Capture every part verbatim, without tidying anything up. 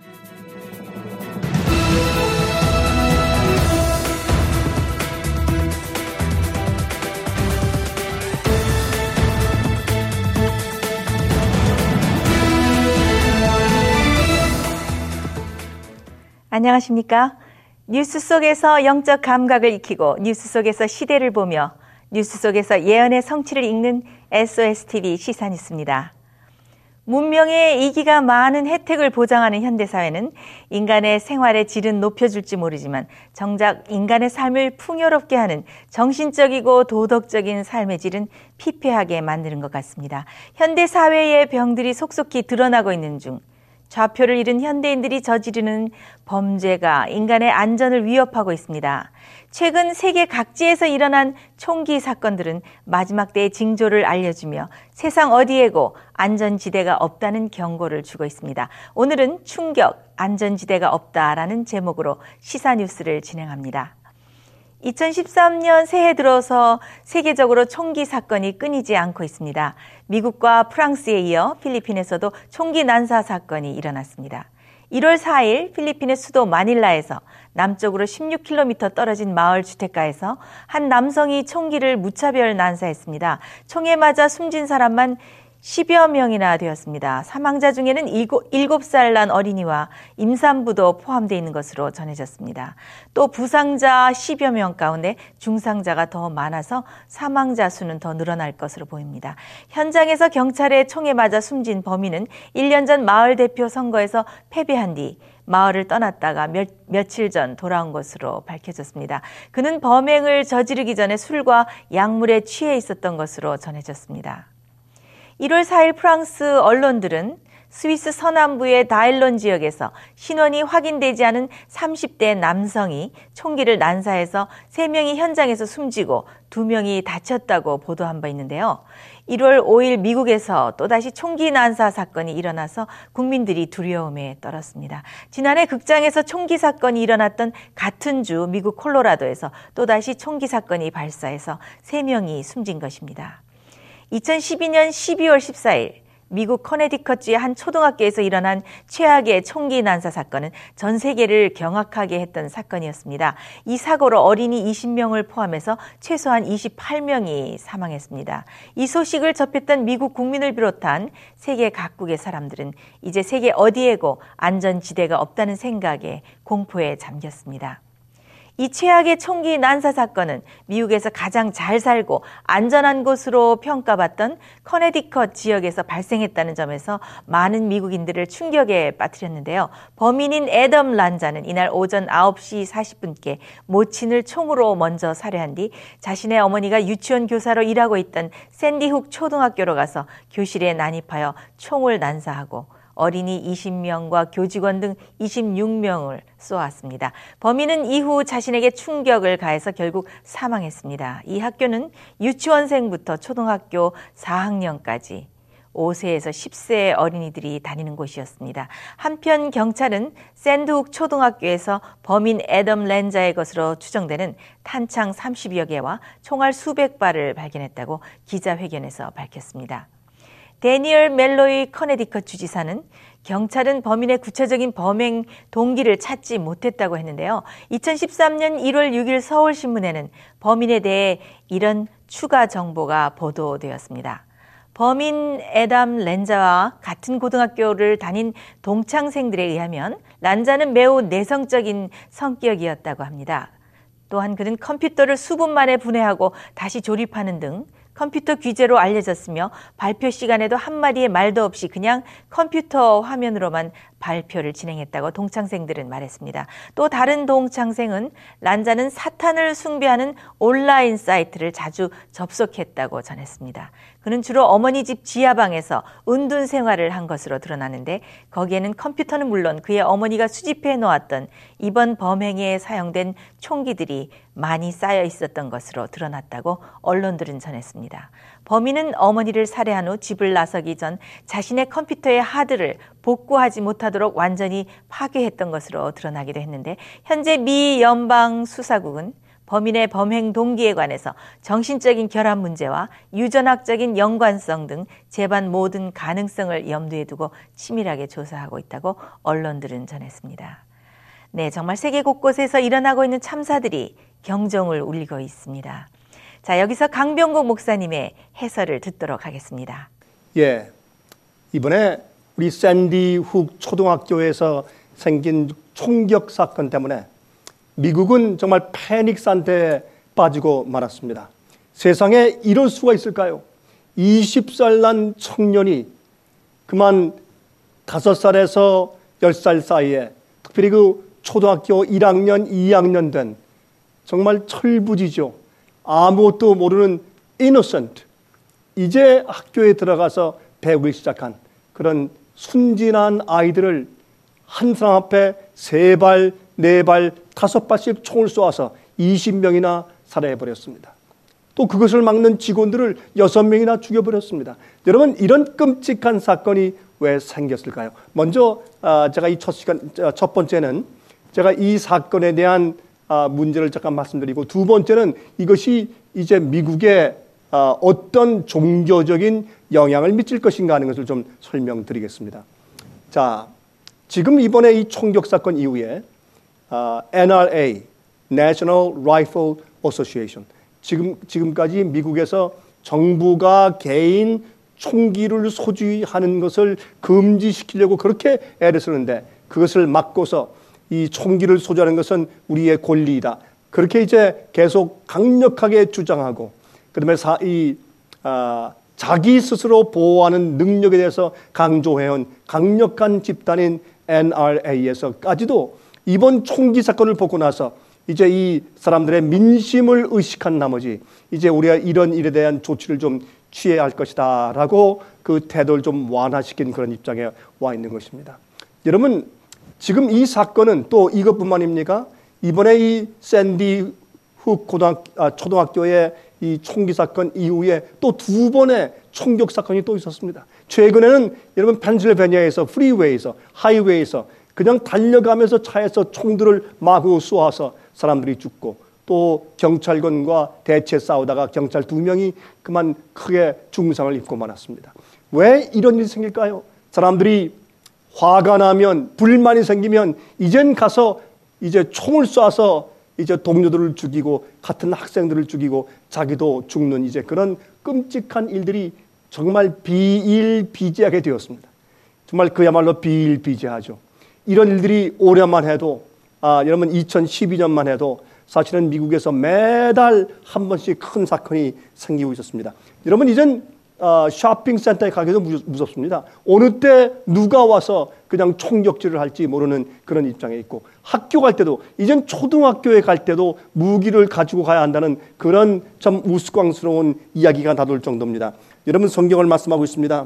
안녕하십니까? 뉴스 속에서 영적 감각을 익히고 뉴스 속에서 시대를 보며 뉴스 속에서 예언의 성취를 읽는 에스오에스티비 시사뉴스입니다. 문명의 이기가 많은 혜택을 보장하는 현대사회는 인간의 생활의 질은 높여줄지 모르지만 정작 인간의 삶을 풍요롭게 하는 정신적이고 도덕적인 삶의 질은 피폐하게 만드는 것 같습니다. 현대사회의 병들이 속속히 드러나고 있는 중 좌표를 잃은 현대인들이 저지르는 범죄가 인간의 안전을 위협하고 있습니다. 최근 세계 각지에서 일어난 총기 사건들은 마지막 때의 징조를 알려주며 세상 어디에고 안전지대가 없다는 경고를 주고 있습니다. 오늘은 충격, 안전지대가 없다라는 제목으로 시사뉴스를 진행합니다. 이천십삼 년 새해 들어서 세계적으로 총기 사건이 끊이지 않고 있습니다. 미국과 프랑스에 이어 필리핀에서도 총기 난사 사건이 일어났습니다. 일월 사일 필리핀의 수도 마닐라에서 남쪽으로 십육 킬로미터 떨어진 마을 주택가에서 한 남성이 총기를 무차별 난사했습니다. 총에 맞아 숨진 사람만 십여 명이나 되었습니다. 사망자 중에는 일곱 살 난 어린이와 임산부도 포함되어 있는 것으로 전해졌습니다. 또 부상자 십여 명 가운데 중상자가 더 많아서 사망자 수는 더 늘어날 것으로 보입니다. 현장에서 경찰의 총에 맞아 숨진 범인은 일 년 전 마을 대표 선거에서 패배한 뒤 마을을 떠났다가 며, 며칠 전 돌아온 것으로 밝혀졌습니다. 그는 범행을 저지르기 전에 술과 약물에 취해 있었던 것으로 전해졌습니다. 일월 사일 프랑스 언론들은 스위스 서남부의 다일론 지역에서 신원이 확인되지 않은 삼십 대 남성이 총기를 난사해서 세 명이 현장에서 숨지고 두 명이 다쳤다고 보도한 바 있는데요. 일월 오일 미국에서 또다시 총기 난사 사건이 일어나서 국민들이 두려움에 떨었습니다. 지난해 극장에서 총기 사건이 일어났던 같은 주 미국 콜로라도에서 또다시 총기 사건이 발사해서 세 명이 숨진 것입니다. 이천십이 년 십이월 십사일 미국 커네디컷주의 한 초등학교에서 일어난 최악의 총기 난사 사건은 전 세계를 경악하게 했던 사건이었습니다. 이 사고로 어린이 이십 명을 포함해서 최소한 이십팔 명이 사망했습니다. 이 소식을 접했던 미국 국민을 비롯한 세계 각국의 사람들은 이제 세계 어디에고 안전지대가 없다는 생각에 공포에 잠겼습니다. 이 최악의 총기 난사 사건은 미국에서 가장 잘 살고 안전한 곳으로 평가받던 커네디컷 지역에서 발생했다는 점에서 많은 미국인들을 충격에 빠뜨렸는데요. 범인인 애덤 란자는 이날 오전 아홉 시 사십 분께 모친을 총으로 먼저 살해한 뒤 자신의 어머니가 유치원 교사로 일하고 있던 샌디훅 초등학교로 가서 교실에 난입하여 총을 난사하고 어린이 이십 명과 교직원 등 이십육 명을 쏘았습니다. 범인은 이후 자신에게 충격을 가해서 결국 사망했습니다. 이 학교는 유치원생부터 초등학교 사 학년까지 오 세에서 십 세의 어린이들이 다니는 곳이었습니다. 한편 경찰은 샌드훅 초등학교에서 범인 애덤 란자의 것으로 추정되는 탄창 삼십여 개와 총알 수백 발을 발견했다고 기자회견에서 밝혔습니다. 데니얼 멜로이 커네디컷 주지사는 경찰은 범인의 구체적인 범행 동기를 찾지 못했다고 했는데요. 이천십삼 년 일월 육일 서울신문에는 범인에 대해 이런 추가 정보가 보도되었습니다. 범인 애덤 란자와 같은 고등학교를 다닌 동창생들에 의하면 란자는 매우 내성적인 성격이었다고 합니다. 또한 그는 컴퓨터를 수분 만에 분해하고 다시 조립하는 등 컴퓨터 귀재로 알려졌으며 발표 시간에도 한마디의 말도 없이 그냥 컴퓨터 화면으로만 발표를 진행했다고 동창생들은 말했습니다. 또 다른 동창생은 란자는 사탄을 숭배하는 온라인 사이트를 자주 접속했다고 전했습니다. 그는 주로 어머니 집 지하방에서 은둔 생활을 한 것으로 드러나는데 거기에는 컴퓨터는 물론 그의 어머니가 수집해 놓았던 이번 범행에 사용된 총기들이 많이 쌓여 있었던 것으로 드러났다고 언론들은 전했습니다. 범인은 어머니를 살해한 후 집을 나서기 전 자신의 컴퓨터의 하드를 복구하지 못하도록 완전히 파괴했던 것으로 드러나기도 했는데 현재 미 연방수사국은 범인의 범행 동기에 관해서 정신적인 결함 문제와 유전학적인 연관성 등 재반 모든 가능성을 염두에 두고 치밀하게 조사하고 있다고 언론들은 전했습니다. 네, 정말 세계 곳곳에서 일어나고 있는 참사들이 경종을 울리고 있습니다. 자, 여기서 강병국 목사님의 해설을 듣도록 하겠습니다. 예, 이번에 우리 샌디 훅 초등학교에서 생긴 총격 사건 때문에 미국은 정말 패닉 상태에 빠지고 말았습니다. 세상에 이럴 수가 있을까요? 스무 살 난 청년이 그만 다섯 살에서 열 살 사이에, 특별히 그 초등학교 일 학년, 이 학년 된 정말 철부지죠. 아무것도 모르는 innocent, 이제 학교에 들어가서 배우기 시작한 그런 순진한 아이들을 한 사람 앞에 세 발, 네 발, 다섯 발씩 총을 쏘아서 이십 명이나 살해해버렸습니다. 또 그것을 막는 직원들을 여섯 명이나 죽여버렸습니다. 여러분, 이런 끔찍한 사건이 왜 생겼을까요? 먼저 제가 이 첫 시간, 첫 번째는 제가 이 사건에 대한 문제를 잠깐 말씀드리고, 두 번째는 이것이 이제 미국에 어떤 종교적인 영향을 미칠 것인가 하는 것을 좀 설명드리겠습니다. 자, 지금 이번에 이 총격 사건 이후에 엔 알 에이, National Rifle Association, 지금, 지금까지 미국에서 정부가 개인 총기를 소지하는 것을 금지시키려고 그렇게 애를 쓰는데, 그것을 막고서 이 총기를 소지하는 것은 우리의 권리이다, 그렇게 이제 계속 강력하게 주장하고, 그다음에 사, 이, 아, 자기 스스로 보호하는 능력에 대해서 강조해온 강력한 집단인 엔 알 에이에서까지도 이번 총기 사건을 보고 나서 이제 이 사람들의 민심을 의식한 나머지 이제 우리가 이런 일에 대한 조치를 좀 취해야 할 것이다 라고 그 태도를 좀 완화시킨 그런 입장에 와 있는 것입니다. 여러분, 지금 이 사건은 또 이것뿐만입니까? 이번에 이 샌디 훅 고등학, 아, 초등학교의 이 총기 사건 이후에 또 두 번의 총격 사건이 또 있었습니다. 최근에는 여러분 펜실베니아에서 프리웨이에서 하이웨이에서 그냥 달려가면서 차에서 총들을 마구 쏘아서 사람들이 죽고, 또 경찰관과 대체 싸우다가 경찰 두 명이 그만 크게 중상을 입고 말았습니다. 왜 이런 일이 생길까요? 사람들이 화가 나면, 불만이 생기면 이젠 가서 이제 총을 쏴서 이제 동료들을 죽이고 같은 학생들을 죽이고 자기도 죽는 이제 그런 끔찍한 일들이 정말 비일비재하게 되었습니다. 정말 그야말로 비일비재하죠. 이런 일들이 올해만 해도, 아, 여러분 이천십이 년만 해도 사실은 미국에서 매달 한 번씩 큰 사건이 생기고 있었습니다. 여러분, 이젠 어, 쇼핑센터에 가기도 무섭습니다. 어느 때 누가 와서 그냥 총격질을 할지 모르는 그런 입장에 있고, 학교 갈 때도, 이젠 초등학교에 갈 때도 무기를 가지고 가야 한다는 그런 참 우스꽝스러운 이야기가 나돌 정도입니다. 여러분, 성경을 말씀하고 있습니다.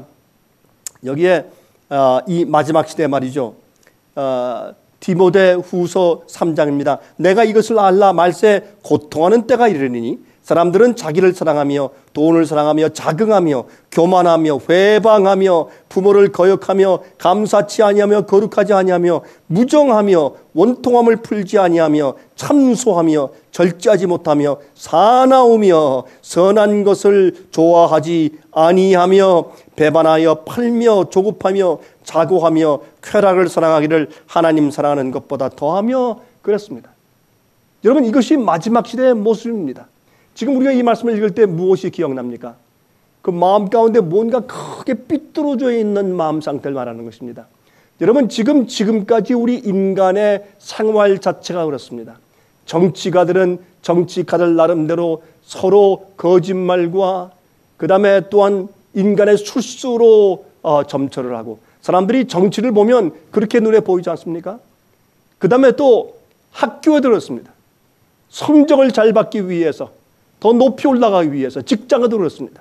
여기에 어, 이 마지막 시대 말이죠. 어, 디모데 후서 삼 장입니다. 내가 이것을 알라 말세 고통하는 때가 이르리니 사람들은 자기를 사랑하며 돈을 사랑하며 자긍하며 교만하며 회방하며 부모를 거역하며 감사치 아니하며 거룩하지 아니하며 무정하며 원통함을 풀지 아니하며 참소하며 절제하지 못하며 사나우며 선한 것을 좋아하지 아니하며 배반하여 팔며 조급하며 자고하며 쾌락을 사랑하기를 하나님 사랑하는 것보다 더하며 그랬습니다. 여러분, 이것이 마지막 시대의 모습입니다. 지금 우리가 이 말씀을 읽을 때 무엇이 기억납니까? 그 마음 가운데 뭔가 크게 삐뚤어져 있는 마음 상태를 말하는 것입니다. 여러분, 지금 지금까지 우리 인간의 생활 자체가 그렇습니다. 정치가들은 정치가들 나름대로 서로 거짓말과 그 다음에 또한 인간의 술수로 어, 점철을 하고, 사람들이 정치를 보면 그렇게 눈에 보이지 않습니까? 그 다음에 또 학교에 들었습니다. 성적을 잘 받기 위해서, 더 높이 올라가기 위해서, 직장에도 그렇습니다.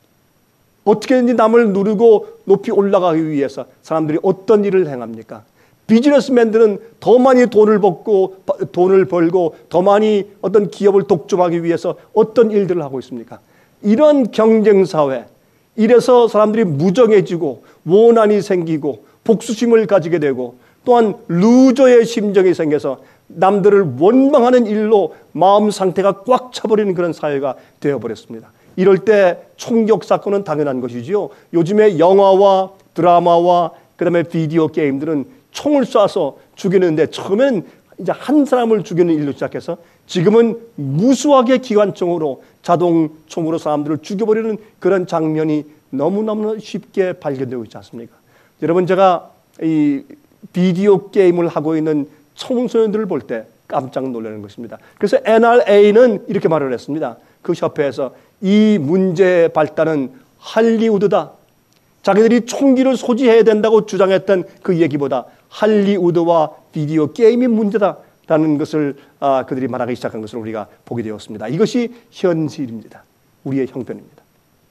어떻게든지 남을 누르고 높이 올라가기 위해서 사람들이 어떤 일을 행합니까? 비즈니스맨들은 더 많이 돈을 벌고, 돈을 벌고 더 많이 어떤 기업을 독점하기 위해서 어떤 일들을 하고 있습니까? 이런 경쟁사회, 이래서 사람들이 무정해지고 원한이 생기고 복수심을 가지게 되고, 또한 루저의 심정이 생겨서 남들을 원망하는 일로 마음 상태가 꽉 차버리는 그런 사회가 되어버렸습니다. 이럴 때 총격 사건은 당연한 것이지요. 요즘에 영화와 드라마와 그다음에 비디오 게임들은 총을 쏴서 죽이는데 처음에는 이제 한 사람을 죽이는 일로 시작해서 지금은 무수하게 기관총으로 자동총으로 사람들을 죽여버리는 그런 장면이 너무너무 쉽게 발견되고 있지 않습니까? 여러분, 제가 이 비디오 게임을 하고 있는 청소년들을 볼 때 깜짝 놀라는 것입니다. 그래서 엔알에이는 이렇게 말을 했습니다. 그 협회에서 이 문제의 발단은 할리우드다. 자기들이 총기를 소지해야 된다고 주장했던 그 얘기보다 할리우드와 비디오 게임이 문제다라는 것을 아, 그들이 말하기 시작한 것을 우리가 보게 되었습니다. 이것이 현실입니다. 우리의 형편입니다.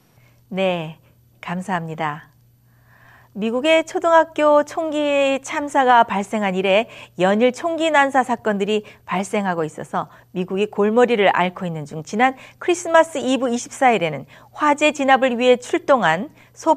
네, 감사합니다. 미국의 초등학교 총기 참사가 발생한 이래 연일 총기 난사 사건들이 발생하고 있어서 미국이 골머리를 앓고 있는 중 지난 크리스마스 이브 이십사 일에는 화재 진압을 위해 출동한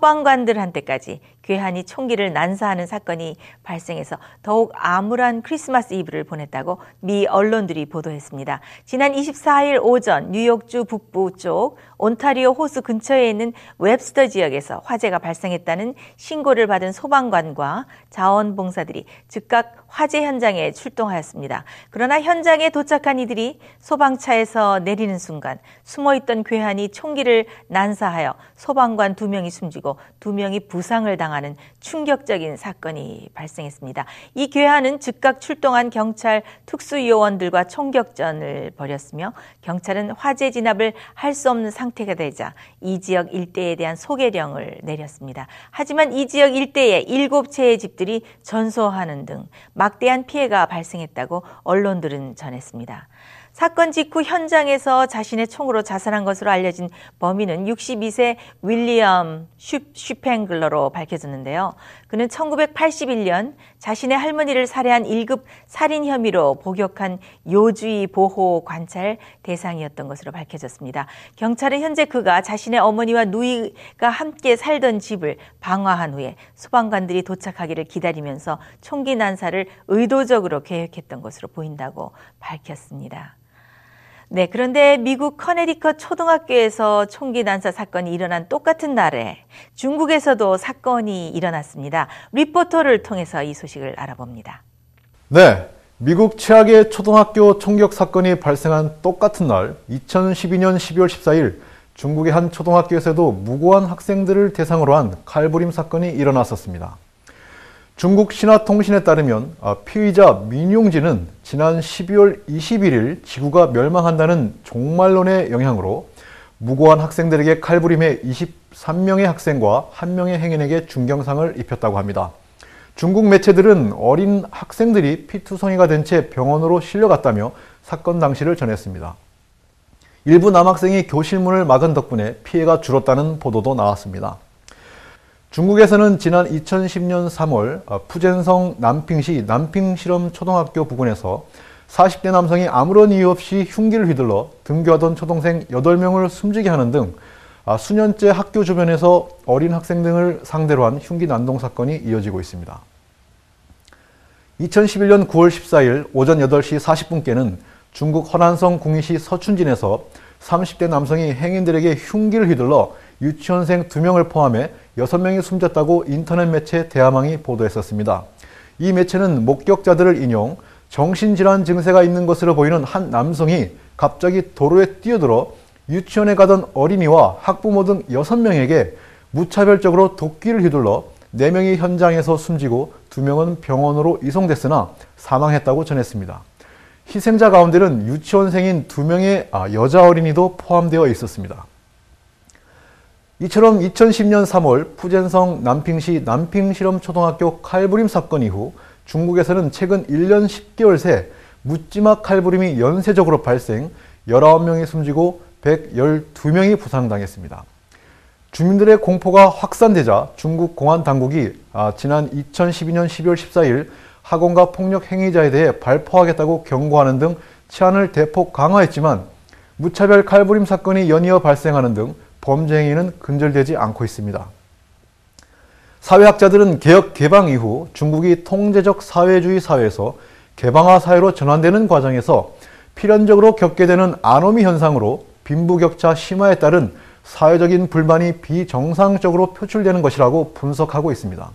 소방관들한테까지 괴한이 총기를 난사하는 사건이 발생해서 더욱 암울한 크리스마스 이브를 보냈다고 미 언론들이 보도했습니다. 지난 이십사 일 오전 뉴욕주 북부 쪽 온타리오 호수 근처에 있는 웹스터 지역에서 화재가 발생했다는 신고를 받은 소방관과 자원봉사들이 즉각 화재 현장에 출동하였습니다. 그러나 현장에 도착한 이들이 소방차에서 내리는 순간 숨어있던 괴한이 총기를 난사하여 소방관 두 명이 숨지고 두 명이 부상을 당하는 충격적인 사건이 발생했습니다. 이 괴한은 즉각 출동한 경찰 특수요원들과 총격전을 벌였으며 경찰은 화재 진압을 할 수 없는 상태가 되자 이 지역 일대에 대한 소개령을 내렸습니다. 하지만 이 지역 일대에 일곱 채의 집들이 전소하는 등 막대한 피해가 발생했다고 언론들은 전했습니다. 사건 직후 현장에서 자신의 총으로 자살한 것으로 알려진 범인은 육십이 세 윌리엄 슈, 슈팽글러로 밝혀졌는데요. 그는 천구백팔십일 년 자신의 할머니를 살해한 일 급 살인 혐의로 복역한 요주의 보호 관찰 대상이었던 것으로 밝혀졌습니다. 경찰은 현재 그가 자신의 어머니와 누이가 함께 살던 집을 방화한 후에 소방관들이 도착하기를 기다리면서 총기 난사를 의도적으로 계획했던 것으로 보인다고 밝혔습니다. 네, 그런데 미국 커네디컷 초등학교에서 총기 난사 사건이 일어난 똑같은 날에 중국에서도 사건이 일어났습니다. 리포터를 통해서 이 소식을 알아봅니다. 네, 미국 최악의 초등학교 총격 사건이 발생한 똑같은 날 이천십이 년 십이월 십사일 중국의 한 초등학교에서도 무고한 학생들을 대상으로 한 칼부림 사건이 일어났었습니다. 중국 신화통신에 따르면 피의자 민용진은 지난 십이월 이십일일 지구가 멸망한다는 종말론의 영향으로 무고한 학생들에게 칼부림해 이십삼 명의 학생과 한 명의 행인에게 중경상을 입혔다고 합니다. 중국 매체들은 어린 학생들이 피투성이가 된 채 병원으로 실려갔다며 사건 당시를 전했습니다. 일부 남학생이 교실문을 막은 덕분에 피해가 줄었다는 보도도 나왔습니다. 중국에서는 지난 이천십 년 삼월 푸젠성 남핑시 남핑실험초등학교 부근에서 사십 대 남성이 아무런 이유 없이 흉기를 휘둘러 등교하던 초동생 여덟 명을 숨지게 하는 등 수년째 학교 주변에서 어린 학생 등을 상대로 한 흉기 난동 사건이 이어지고 있습니다. 이천십일 년 구월 십사일 오전 여덟 시 사십 분께는 중국 허난성 궁이시 서춘진에서 삼십 대 남성이 행인들에게 흉기를 휘둘러 유치원생 두 명을 포함해 여섯 명이 숨졌다고 인터넷 매체 대화망이 보도했었습니다. 이 매체는 목격자들을 인용, 정신질환 증세가 있는 것으로 보이는 한 남성이 갑자기 도로에 뛰어들어 유치원에 가던 어린이와 학부모 등 여섯 명에게 무차별적으로 도끼를 휘둘러 네 명이 현장에서 숨지고 두 명은 병원으로 이송됐으나 사망했다고 전했습니다. 희생자 가운데는 유치원생인 두 명의 여자 어린이도 포함되어 있었습니다. 이처럼 이천십 년 삼월 푸젠성 남핑시 남핑실험초등학교 칼부림 사건 이후 중국에서는 최근 일 년 십 개월 새 묻지마 칼부림이 연쇄적으로 발생, 열아홉 명이 숨지고 백십이 명이 부상당했습니다. 주민들의 공포가 확산되자 중국 공안 당국이 지난 이천십이 년 십이월 십사일 학원과 폭력 행위자에 대해 발포하겠다고 경고하는 등 치안을 대폭 강화했지만 무차별 칼부림 사건이 연이어 발생하는 등 범죄 행위는 근절되지 않고 있습니다. 사회학자들은 개혁 개방 이후 중국이 통제적 사회주의 사회에서 개방화 사회로 전환되는 과정에서 필연적으로 겪게 되는 아노미 현상으로 빈부격차 심화에 따른 사회적인 불만이 비정상적으로 표출되는 것이라고 분석하고 있습니다.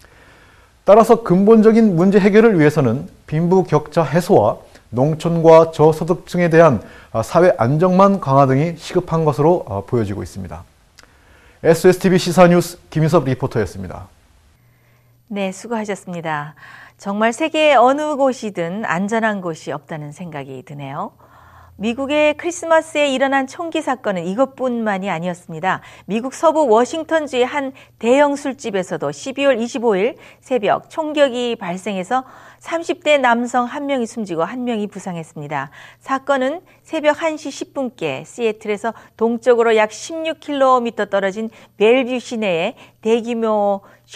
따라서 근본적인 문제 해결을 위해서는 빈부격차 해소와 농촌과 저소득층에 대한 사회 안정망 강화 등이 시급한 것으로 보여지고 있습니다. 에스오에스티비 시사뉴스 김인섭 리포터였습니다. 네, 수고하셨습니다. 정말 세계의 어느 곳이든 안전한 곳이 없다는 생각이 드네요. 미국의 크리스마스에 일어난 총기 사건은 이것뿐만이 아니었습니다. 미국 서부 워싱턴주의 한 대형 술집에서도 십이월 이십오일 새벽 총격이 발생해서 삼십 대 남성 한 명이 숨지고 한 명이 부상했습니다. 사건은 새벽 한 시 십 분께 시애틀에서 동쪽으로 약 십육 킬로미터 떨어진 벨뷰 시내의 대규모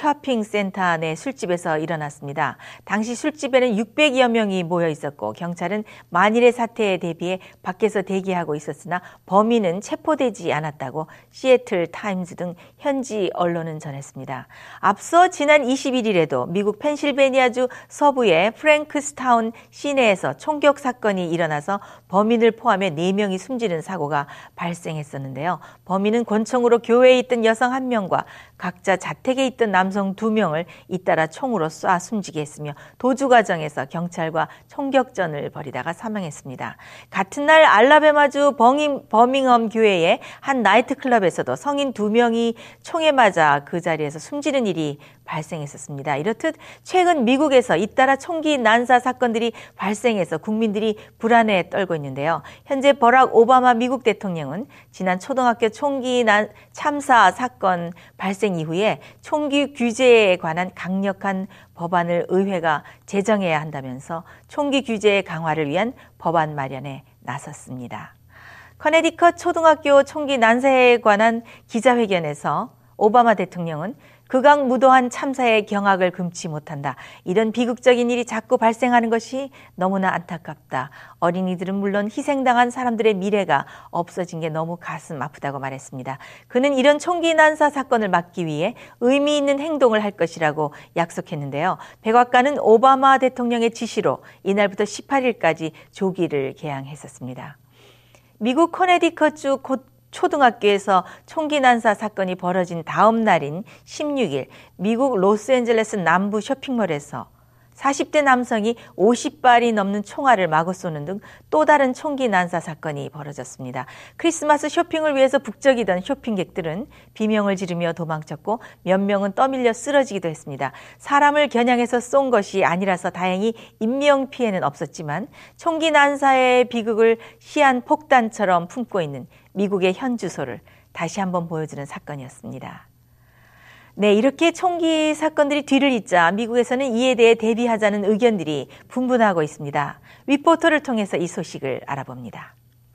쇼핑센터 내 술집에서 일어났습니다. 당시 술집에는 육백여 명이 모여 있었고 경찰은 만일의 사태에 대비해 밖에서 대기하고 있었으나 범인은 체포되지 않았다고 시애틀 타임즈 등 현지 언론은 전했습니다. 앞서 지난 이십일일에도 미국 펜실베니아주 서부의 프랭크스타운 시내에서 총격 사건이 일어나서 범인을 포함해 네 명이 숨지는 사고가 발생했었는데요. 범인은 권총으로 교회에 있던 여성 한 명과 각자 자택에 있던 남성 두 명을 잇따라 총으로 쏴 숨지게 했으며 도주 과정에서 경찰과 총격전을 벌이다가 사망했습니다. 같은 날 알라베마주 버밍, 버밍엄 교회의 한 나이트클럽에서도 성인 두 명이 총에 맞아 그 자리에서 숨지는 일이 발생했었습니다. 이렇듯 최근 미국에서 잇따라 총기 난사 사건들이 발생해서 국민들이 불안에 떨고 있는데요. 현재 버락 오바마 미국 대통령은 지난 초등학교 총기 난 참사 사건 발생 이후에 총기 규제에 관한 강력한 법안을 의회가 제정해야 한다면서 총기 규제 강화를 위한 법안 마련에 나섰습니다. 커네디컷 초등학교 총기 난사에 관한 기자회견에서 오바마 대통령은 극악무도한 참사의 경악을 금치 못한다. 이런 비극적인 일이 자꾸 발생하는 것이 너무나 안타깝다. 어린이들은 물론 희생당한 사람들의 미래가 없어진 게 너무 가슴 아프다고 말했습니다. 그는 이런 총기 난사 사건을 막기 위해 의미 있는 행동을 할 것이라고 약속했는데요. 백악관은 오바마 대통령의 지시로 이날부터 십팔일까지 조기를 개항했었습니다. 미국 커네디컷주 곧 초등학교에서 총기 난사 사건이 벌어진 다음 날인 십육일 미국 로스앤젤레스 남부 쇼핑몰에서 사십 대 남성이 오십 발이 넘는 총알을 마구 쏘는 등 또 다른 총기 난사 사건이 벌어졌습니다. 크리스마스 쇼핑을 위해서 북적이던 쇼핑객들은 비명을 지르며 도망쳤고 몇 명은 떠밀려 쓰러지기도 했습니다. 사람을 겨냥해서 쏜 것이 아니라서 다행히 인명피해는 없었지만 총기 난사의 비극을 시한폭탄처럼 품고 있는 미국의 현 주소를 다시 한번 보여주는 사건이었습니다. 네, 이렇게 총기 사건들이 뒤를 잇자 미국에서는 이에 대해 대비하자는 의견들이 분분하고 있습니다. 리포터를 통해서 이 소식을 알아봅니다.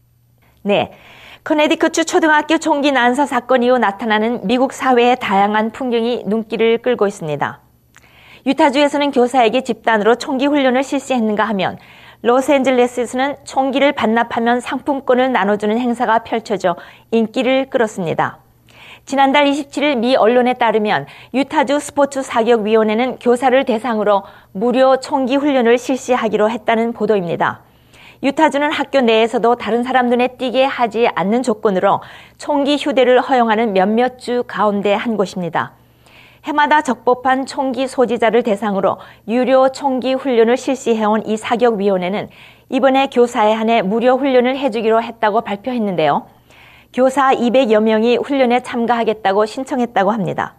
네, 커네디컷주 초등학교 총기 난사 사건 이후 나타나는 미국 사회의 다양한 풍경이 눈길을 끌고 있습니다. 유타주에서는 교사에게 집단으로 총기 훈련을 실시했는가 하면 로스앤젤레스에서는 총기를 반납하면 상품권을 나눠주는 행사가 펼쳐져 인기를 끌었습니다. 지난달 이십칠일 미 언론에 따르면 유타주 스포츠 사격위원회는 교사를 대상으로 무료 총기 훈련을 실시하기로 했다는 보도입니다. 유타주는 학교 내에서도 다른 사람 눈에 띄게 하지 않는 조건으로 총기 휴대를 허용하는 몇몇 주 가운데 한 곳입니다. 해마다 적법한 총기 소지자를 대상으로 유료 총기 훈련을 실시해온 이 사격위원회는 이번에 교사에 한해 무료 훈련을 해주기로 했다고 발표했는데요. 교사 이백여 명이 훈련에 참가하겠다고 신청했다고 합니다.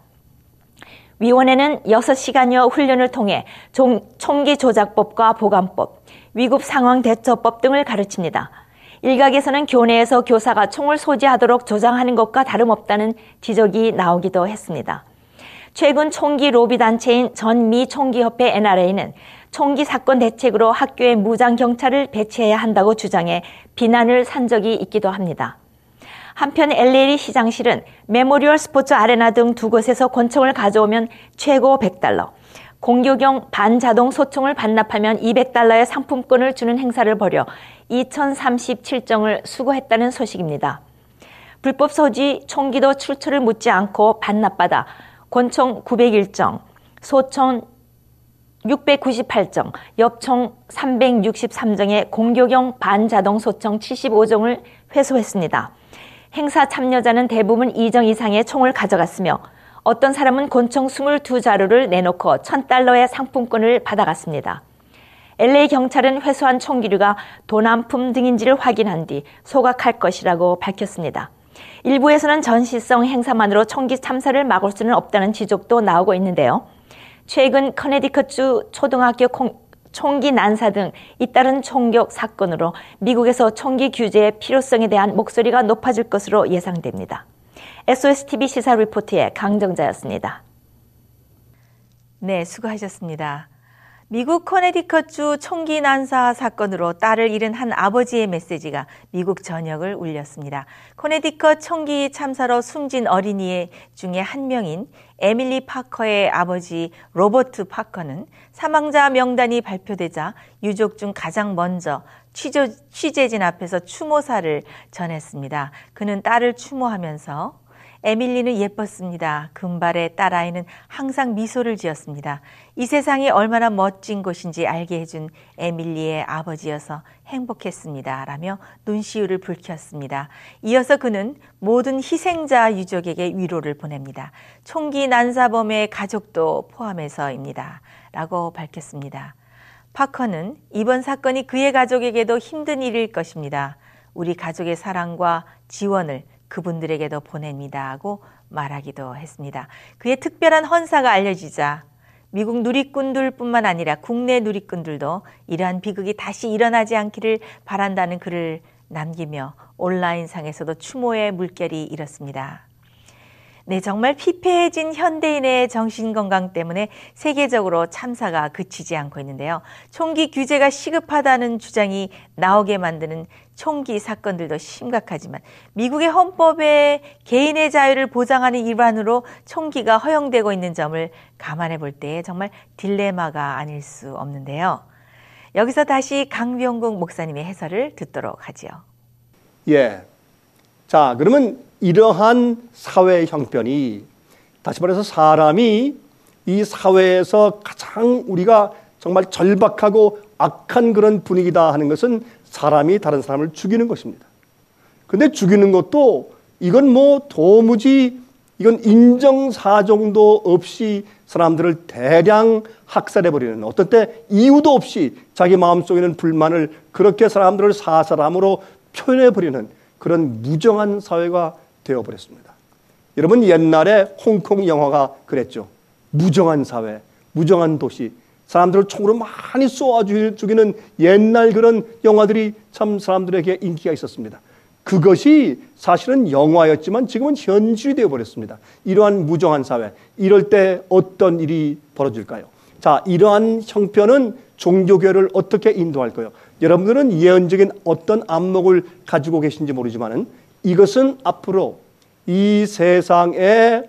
위원회는 여섯 시간여 훈련을 통해 총기 조작법과 보관법, 위급 상황 대처법 등을 가르칩니다. 일각에서는 교내에서 교사가 총을 소지하도록 조장하는 것과 다름없다는 지적이 나오기도 했습니다. 최근 총기 로비 단체인 전미 총기협회 엔알에이는 총기 사건 대책으로 학교에 무장 경찰을 배치해야 한다고 주장해 비난을 산 적이 있기도 합니다. 한편 엘에이 시장실은 메모리얼 스포츠 아레나 등 두 곳에서 권총을 가져오면 최고 백 달러, 공교경 반자동 소총을 반납하면 이백 달러의 상품권을 주는 행사를 벌여 이천삼십칠 정을 수거했다는 소식입니다. 불법 소지 총기도 출처를 묻지 않고 반납받아 권총 구백일 정, 소총 육백구십팔 정, 엽총 삼백육십삼 정의 공격용 반자동 소총 칠십오 종을 회수했습니다. 행사 참여자는 대부분 이 정 이상의 총을 가져갔으며 어떤 사람은 권총 이십이 자루를 내놓고 천 달러의 상품권을 받아갔습니다. 엘에이 경찰은 회수한 총기류가 도난품 등인지를 확인한 뒤 소각할 것이라고 밝혔습니다. 일부에서는 전시성 행사만으로 총기 참사를 막을 수는 없다는 지적도 나오고 있는데요. 최근 커네디컷주 초등학교 총기 난사 등 잇따른 총격 사건으로 미국에서 총기 규제의 필요성에 대한 목소리가 높아질 것으로 예상됩니다. 에스오에스티비 시사 리포트의 강정자였습니다. 네, 수고하셨습니다. 미국 커네디컷주 총기 난사 사건으로 딸을 잃은 한 아버지의 메시지가 미국 전역을 울렸습니다. 커네디컷 총기 참사로 숨진 어린이 중에 한 명인 에밀리 파커의 아버지 로버트 파커는 사망자 명단이 발표되자 유족 중 가장 먼저 취조, 취재진 앞에서 추모사를 전했습니다. 그는 딸을 추모하면서 에밀리는 예뻤습니다. 금발의 딸아이는 항상 미소를 지었습니다. 이 세상이 얼마나 멋진 곳인지 알게 해준 에밀리의 아버지여서 행복했습니다. 라며 눈시울을 붉혔습니다. 이어서 그는 모든 희생자 유족에게 위로를 보냅니다. 총기 난사범의 가족도 포함해서입니다. 라고 밝혔습니다. 파커는 이번 사건이 그의 가족에게도 힘든 일일 것입니다. 우리 가족의 사랑과 지원을 그분들에게도 보냅니다 하고 말하기도 했습니다. 그의 특별한 헌사가 알려지자 미국 누리꾼들뿐만 아니라 국내 누리꾼들도 이러한 비극이 다시 일어나지 않기를 바란다는 글을 남기며 온라인상에서도 추모의 물결이 일었습니다. 네, 정말 피폐해진 현대인의 정신건강 때문에 세계적으로 참사가 그치지 않고 있는데요. 총기 규제가 시급하다는 주장이 나오게 만드는 총기 사건들도 심각하지만 미국의 헌법에 개인의 자유를 보장하는 일환으로 총기가 허용되고 있는 점을 감안해 볼 때 정말 딜레마가 아닐 수 없는데요. 여기서 다시 강병국 목사님의 해설을 듣도록 하지요. 예. 자, 그러면 이러한 사회 형편이 다시 말해서 사람이 이 사회에서 가장 우리가 정말 절박하고 악한 그런 분위기다 하는 것은 사람이 다른 사람을 죽이는 것입니다. 근데 죽이는 것도 이건 뭐 도무지 이건 인정사정도 없이 사람들을 대량 학살해버리는 어떤 때 이유도 없이 자기 마음속에는 불만을 그렇게 사람들을 사살함으로 표현해버리는 그런 무정한 사회가 되어버렸습니다. 여러분 옛날에 홍콩 영화가 그랬죠. 무정한 사회, 무정한 도시, 사람들을 총으로 많이 쏘아 죽이는 옛날 그런 영화들이 참 사람들에게 인기가 있었습니다. 그것이 사실은 영화였지만 지금은 현실이 되어버렸습니다. 이러한 무정한 사회, 이럴 때 어떤 일이 벌어질까요? 자, 이러한 형편은 종교교회를 어떻게 인도할까요? 여러분들은 예언적인 어떤 안목을 가지고 계신지 모르지만 이것은 앞으로 이 세상에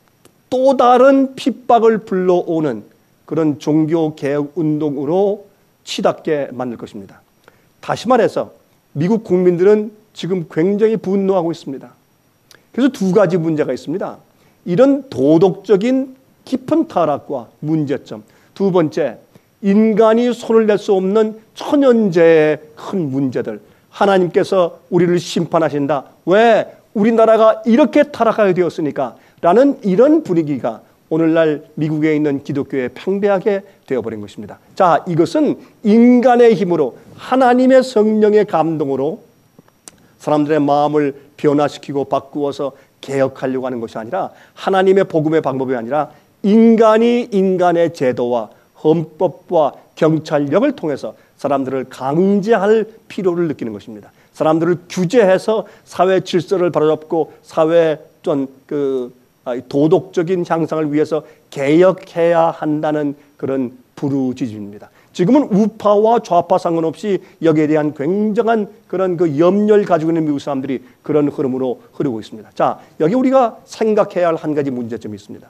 또 다른 핍박을 불러오는 그런 종교개혁 운동으로 치닫게 만들 것입니다. 다시 말해서 미국 국민들은 지금 굉장히 분노하고 있습니다. 그래서 두 가지 문제가 있습니다. 이런 도덕적인 깊은 타락과 문제점. 두 번째, 인간이 손을 댈 수 없는 천연재해의 큰 문제들. 하나님께서 우리를 심판하신다. 왜? 우리나라가 이렇게 타락하게 되었으니까 라는 이런 분위기가 오늘날 미국에 있는 기독교에 팽배하게 되어버린 것입니다. 자, 이것은 인간의 힘으로 하나님의 성령의 감동으로 사람들의 마음을 변화시키고 바꾸어서 개혁하려고 하는 것이 아니라 하나님의 복음의 방법이 아니라 인간이 인간의 제도와 헌법과 경찰력을 통해서 사람들을 강제할 필요를 느끼는 것입니다. 사람들을 규제해서 사회 질서를 바로잡고 사회 좀 그 도덕적인 향상을 위해서 개혁해야 한다는 그런 부르짖음입니다. 지금은 우파와 좌파 상관없이 여기에 대한 굉장한 그런 그 염려를 가지고 있는 미국 사람들이 그런 흐름으로 흐르고 있습니다. 자, 여기 우리가 생각해야 할 한 가지 문제점이 있습니다.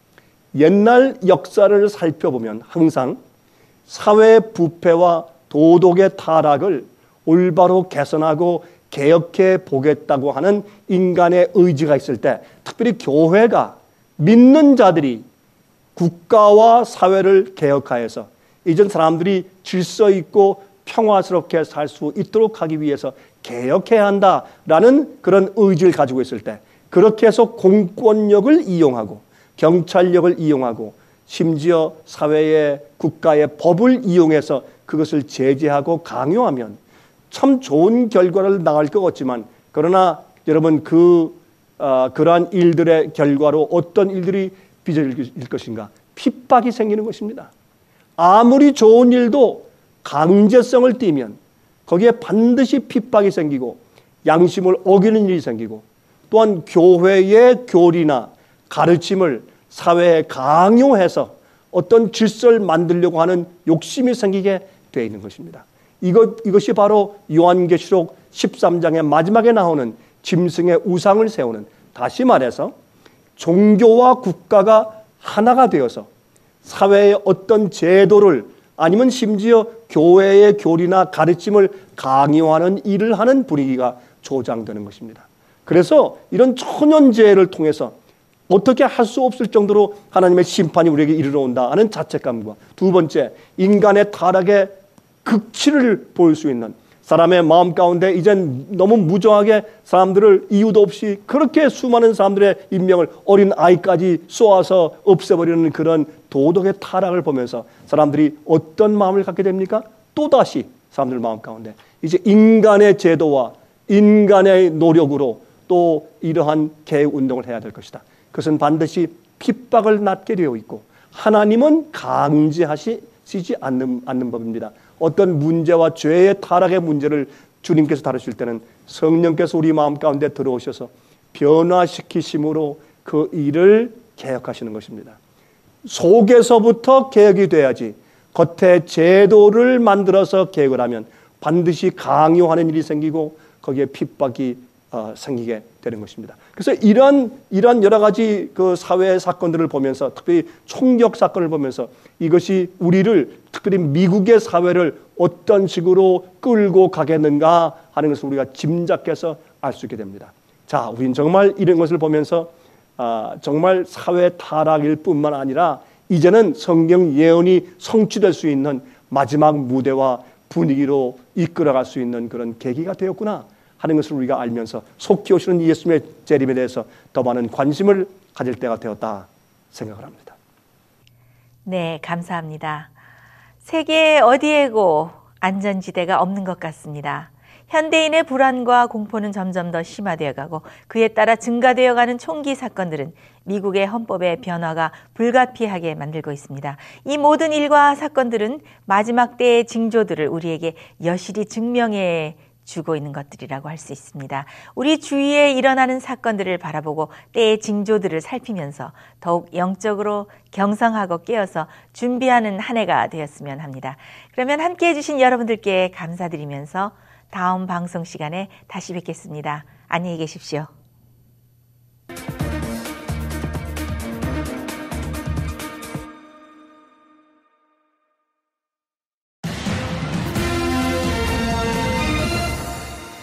옛날 역사를 살펴보면 항상 사회 부패와 도덕의 타락을 올바로 개선하고 개혁해 보겠다고 하는 인간의 의지가 있을 때 특별히 교회가 믿는 자들이 국가와 사회를 개혁하여서 이전 사람들이 질서 있고 평화스럽게 살 수 있도록 하기 위해서 개혁해야 한다라는 그런 의지를 가지고 있을 때, 그렇게 해서 공권력을 이용하고 경찰력을 이용하고 심지어 사회의 국가의 법을 이용해서 그것을 제재하고 강요하면 참 좋은 결과를 낳을 것 같지만, 그러나 여러분 그 어, 그러한 일들의 결과로 어떤 일들이 빚어질 것인가? 핍박이 생기는 것입니다. 아무리 좋은 일도 강제성을 띠면 거기에 반드시 핍박이 생기고 양심을 어기는 일이 생기고, 또한 교회의 교리나 가르침을 사회에 강요해서 어떤 질서를 만들려고 하는 욕심이 생기게 되어 있는 것입니다. 이것, 이것이 바로 요한계시록 십삼 장의 마지막에 나오는 짐승의 우상을 세우는, 다시 말해서 종교와 국가가 하나가 되어서 사회의 어떤 제도를 아니면 심지어 교회의 교리나 가르침을 강요하는 일을 하는 분위기가 조장되는 것입니다. 그래서 이런 천연재해를 통해서 어떻게 할 수 없을 정도로 하나님의 심판이 우리에게 이르러 온다 하는 자책감과, 두 번째, 인간의 타락의 극치를 보일 수 있는, 사람의 마음 가운데 이젠 너무 무정하게 사람들을 이유도 없이 그렇게 수많은 사람들의 인명을, 어린 아이까지 쏘아서 없애버리는 그런 도덕의 타락을 보면서 사람들이 어떤 마음을 갖게 됩니까? 또다시 사람들 마음 가운데 이제 인간의 제도와 인간의 노력으로 또 이러한 개혁운동을 해야 될 것이다. 그것은 반드시 핍박을 낳게 되어 있고 하나님은 강제하시지 않는, 않는 법입니다. 어떤 문제와 죄의 타락의 문제를 주님께서 다루실 때는 성령께서 우리 마음 가운데 들어오셔서 변화시키심으로 그 일을 개혁하시는 것입니다. 속에서부터 개혁이 돼야지 겉에 제도를 만들어서 개혁을 하면 반드시 강요하는 일이 생기고 거기에 핍박이 어, 생기게 되는 것입니다. 그래서 이런 이런 여러 가지 그 사회 사건들을 보면서, 특별히 총격 사건을 보면서 이것이 우리를, 특별히 미국의 사회를 어떤 식으로 끌고 가겠는가 하는 것을 우리가 짐작해서 알 수 있게 됩니다. 자, 우리는 정말 이런 것을 보면서 아, 정말 사회 타락일 뿐만 아니라 이제는 성경 예언이 성취될 수 있는 마지막 무대와 분위기로 이끌어갈 수 있는 그런 계기가 되었구나 하는 것을 우리가 알면서 속히 오시는 예수님의 재림에 대해서 더 많은 관심을 가질 때가 되었다 생각을 합니다. 네, 감사합니다. 세계 어디에고 안전지대가 없는 것 같습니다. 현대인의 불안과 공포는 점점 더 심화되어 가고 그에 따라 증가되어가는 총기 사건들은 미국의 헌법의 변화가 불가피하게 만들고 있습니다. 이 모든 일과 사건들은 마지막 때의 징조들을 우리에게 여실히 증명해 주고 있는 것들이라고 할 수 있습니다. 우리 주위에 일어나는 사건들을 바라보고 때의 징조들을 살피면서 더욱 영적으로 경성하고 깨어서 준비하는 한 해가 되었으면 합니다. 그러면 함께해 주신 여러분들께 감사드리면서 다음 방송 시간에 다시 뵙겠습니다. 안녕히 계십시오.